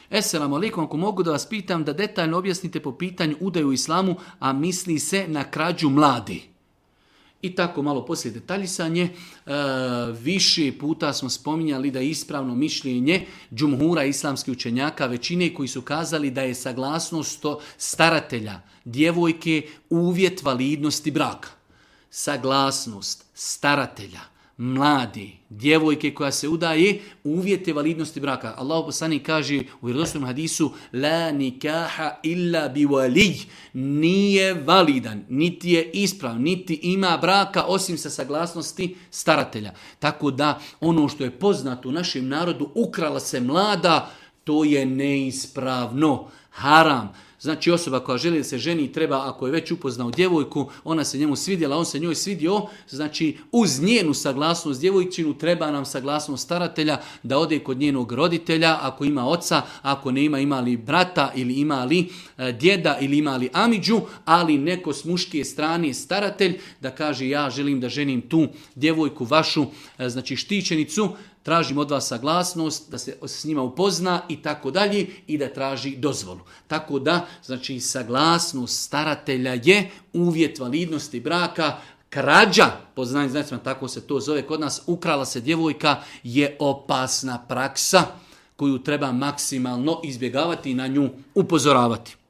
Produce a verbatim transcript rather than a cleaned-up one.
Esselamu alaikum, ako mogu da vas pitam da detaljno objasnite po pitanju udaju u islamu, a misli se na krađu mladi. I tako malo poslije detaljisanje, e, više puta smo spominjali da je ispravno mišljenje džumhura islamskih učenjaka, većine koji su kazali da je saglasnost staratelja djevojke uvjet validnosti braka. Saglasnost staratelja mladi djevojke koja se udaje uvjete validnosti braka. Allah poslanik kaže u vjerodostojnom hadisu: la nikaha illa bi walij, nije validan, niti je ispravan, niti ima braka osim sa saglasnosti staratelja. Tako da ono što je poznato u našem narodu, ukrala se mlada, to je neispravno, haram. Znači osoba koja želi da se ženi treba, ako je već upoznao djevojku, ona se njemu svidjela, on se njoj svidio, znači uz njenu saglasnost djevojčinu treba nam saglasnost staratelja da ode kod njenog roditelja, ako ima oca, ako ne ima, ima li brata ili ima li e, djeda ili ima li amidžu, ali neko s muške strane staratelj da kaže ja želim da ženim tu djevojku vašu, e, znači štićenicu, tražim od vas saglasnost, da se s njima upozna i tako dalje i da traži dozvolu. Tako da, znači, saglasnost staratelja je uvjet validnosti braka. Krađa, po znanju znacima, tako se to zove kod nas, ukrala se djevojka, je opasna praksa koju treba maksimalno izbjegavati i na nju upozoravati.